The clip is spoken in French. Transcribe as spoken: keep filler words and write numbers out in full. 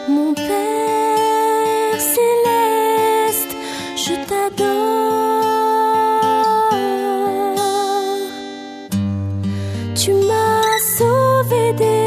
Mon Père céleste, je t'adore. Tu m'as sauvé des